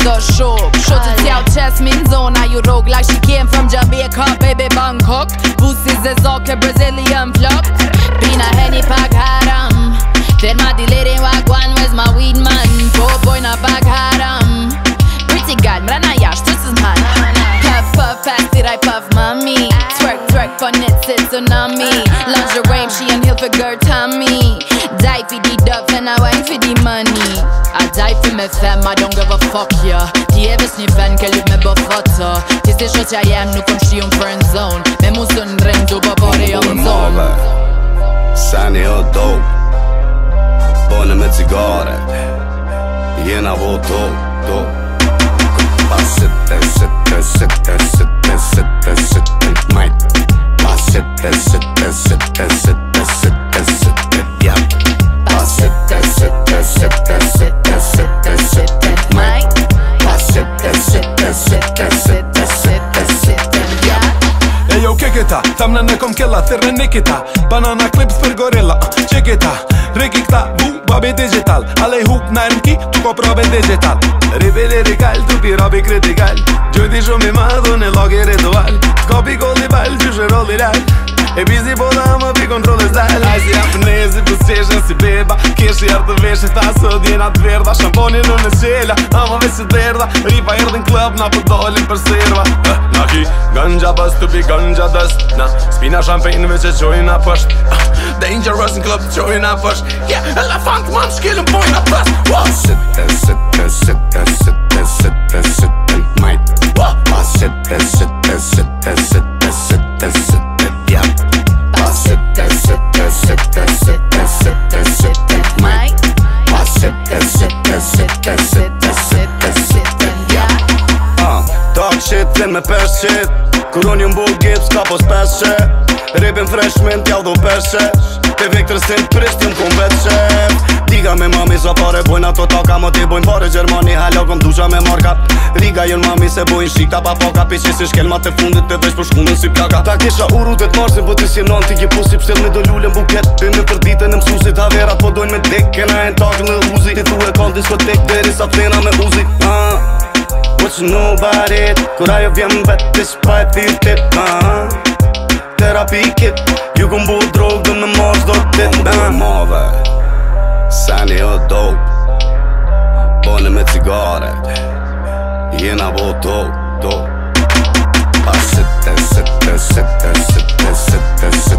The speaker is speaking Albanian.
the shook. Shorty t'jau chest min zona you rogue like she came from Jamaica, baby Bangkok. Pussies is all Brazilian flock. Bina Henny Pag Haram. Tell my lady wagwan, where's my weed man? Poor boy na Pag Haram. Pretty girl, mrana yash, this is man. Puff puff, fast it I puff mommy. Twerk twerk, fun it's a tsunami. Lingerie, she and heel for girl Tommy. Die for the dove and I wine for the money. I die for me femme, I don't give a fuck yeah. Die ever sniffen, qu'elle lutte me buffata. Ti sei shot I am, nu cum știu în friend zone. Me mus în ring, după body on zone. Sani o dope. Bone me cigare. Jena vo dope. Pa sitte, sitte, sitte, sitte, sitte, sitte, majt. Pa sitte, sitte, sitte, sitte, sitte, sitte, ja. Pa sitte, sitte, sitte, sitte, sitte, sitte, majt. Pa sitte, sitte, sitte, sitte, sitte, sitte, ja. Ejo keketa, thamna në kom kella, thirë nikita. Banana clips për gorilla, qeketa. Riki këta, vu, babi digital. Ale hup na mki, tu ko prove digital. Ripi lirikal, tu pi rabi kritikal. Gjojti shumë i madhu në logi ritual. Kopi kolli bal, gjyshe rolli lal. E bizi po da më pi kontrole zdal. Aj si japonezi, pus qeshen si beba. Keshi ardë veshi, tha sot jena të verda. Shamponin në qela, ama vesit verda. Ripa erdhin klub, na përdolin për serva. Na ki, ganja bës, tu pi ganja dëst. Na, spina champagne që qojna pësht. Dangerous në klub, qojna pësht. Yeah, elefant man, shkillën pojna pës. Sitte, sitte, sitte, sitte, sitte, sitte, majt. Pa sitte, sitte, sitte, sitte, sitte, sitte, ja. Pa sitte, sitte, sitte, sitte, sitte, sitte, majt. Pa sitte, sitte, sitte, sitte, sitte, sitte, ja. Talk shit, then me pesh shit. Kur unë jëm bull gips, ka pos pesh shit. Ripin freshman, t'jau do pesh shit. Te Victor St. Prist, jëm kun vet shit. Diga me mami sa pare bojnë ato taka. Më ti bojnë pare Gjermani, halo kom dusha me marka. Riga jon mami se bojnë shikta pa paka. Piqi si shkelma të fundit të vesh për shkundën si plaka. Ta kisha uru të t'marsin, po ti si non t'i ki pusi. Pshtel me do lullën buket, në për ditën e msusit. Haverat po dojnë me dek, kena e n'tak në uzi. Ti thu e kon diskotek, deri sa t'fena me uzi. What you know about it? Kur ajo vjen vetis pa e thirtit. Terapi kit, ju kun bu drog dhe me mos do dit. Mave, Sani o dope. Bone me cigare. Jena vo dope. Pa sitte, sitte, sitte, sitte, sitte, sitte.